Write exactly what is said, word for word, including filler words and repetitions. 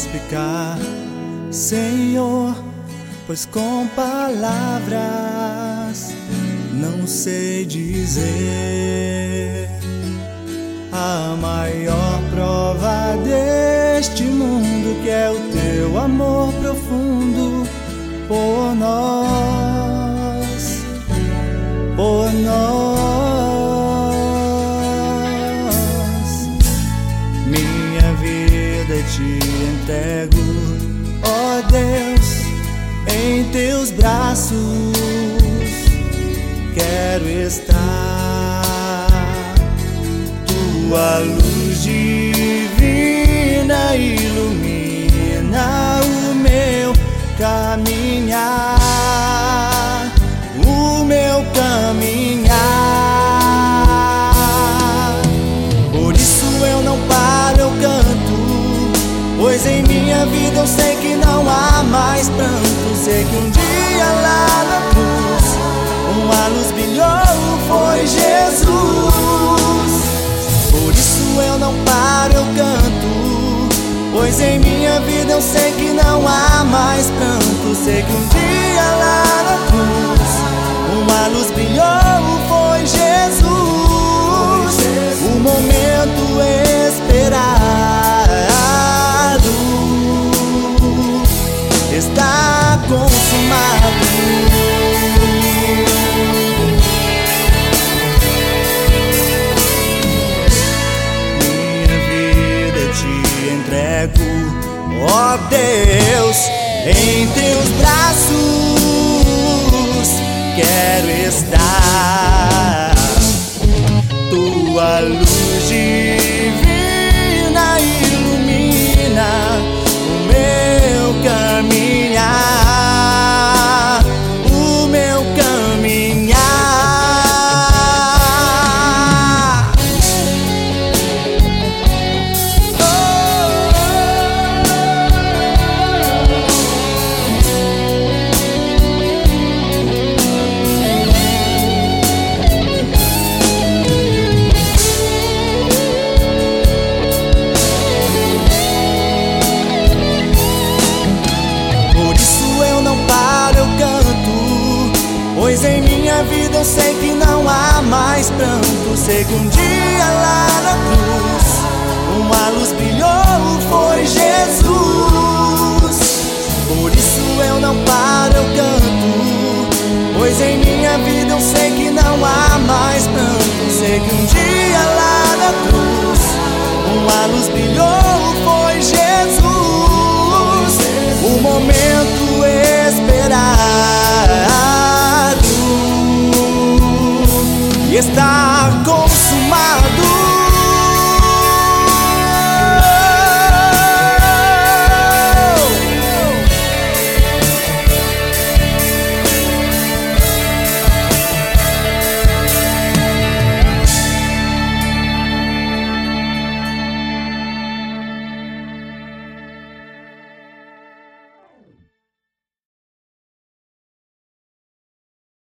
explicar, Senhor, pois com palavras não sei dizer. A maior prova deste mundo, que é o teu amor profundo por nós, por nós. Minha vida te entrego, ó Deus, em teus braços quero estar. Tua luz divina ilumina o meu caminhar, o meu caminhar. Por isso eu não paro, eu canto, pois em minha vida eu sei que não há mais pranto. Sei que um dia lá na cruz uma luz brilhou, foi Jesus. Por isso eu não paro, eu canto, pois em minha vida eu sei que não há mais pranto. Sei que um dia lá na cruz uma luz brilhou, foi Jesus. O momento esperado está consumado. Ó Deus, em teus braços quero estar. Tua luz divina ilumina o meu caminhar, o meu caminhar. Pois em minha vida eu sei que não há mais pranto. Sei que um dia lá na cruz uma luz brilhou, foi Jesus. Por isso eu não paro, eu canto, pois em minha vida eu sei que